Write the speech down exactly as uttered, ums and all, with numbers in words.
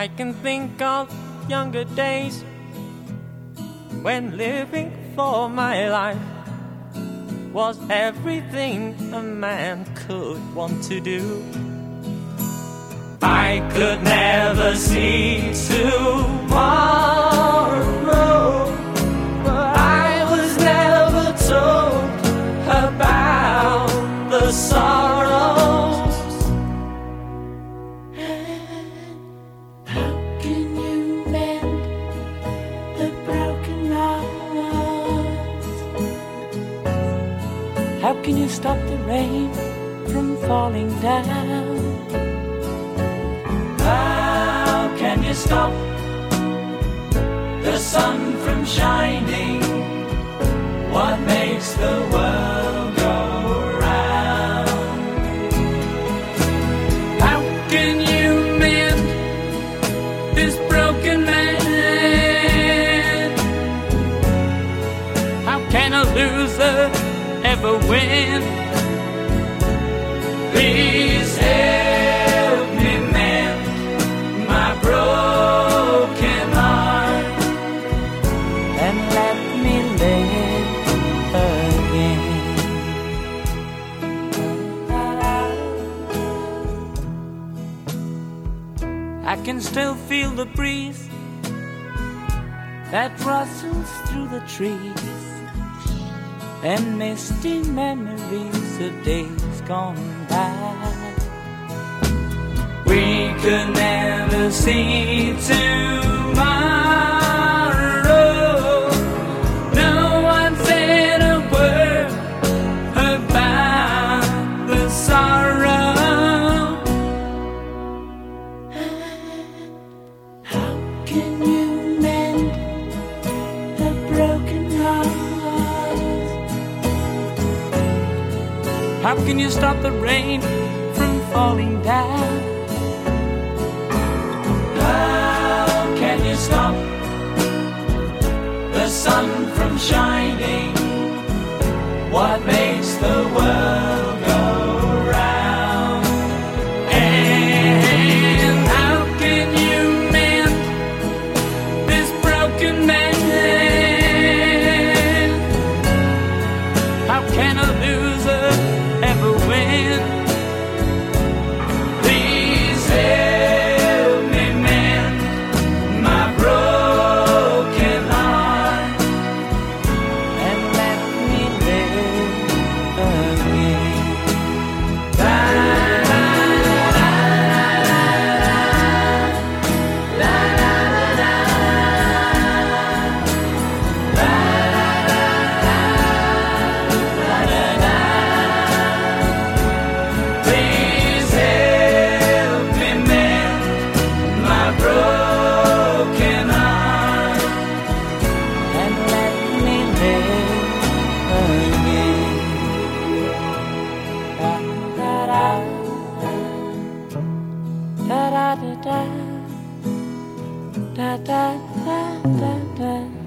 I can think of younger days when living for my life was everything a man could want to do. I could never see tomorrow, but I was never told about the sorrows. How can you mend the broken hearts? How can you stop the rain from falling down? How can you stop the sun from shining? What makes the world go round? How can you mend this broken man? How can a loser ever win? Please help me mend my broken heart and let me live again. I can still feel the breeze that rustles through the trees and misty memories of days gone by. We could never see tomorrow. No one said a word about the sorrow. How can you mend a broken heart? How can you stop the rain from falling down? How can you stop the sun from shining? What makes the world go round? And how can you mend this broken man? How can a loser ever win? Please help me mend my broken heart And let me live again. Please help me mend my broken heart And let me live again. Da da da da da da da da da da da.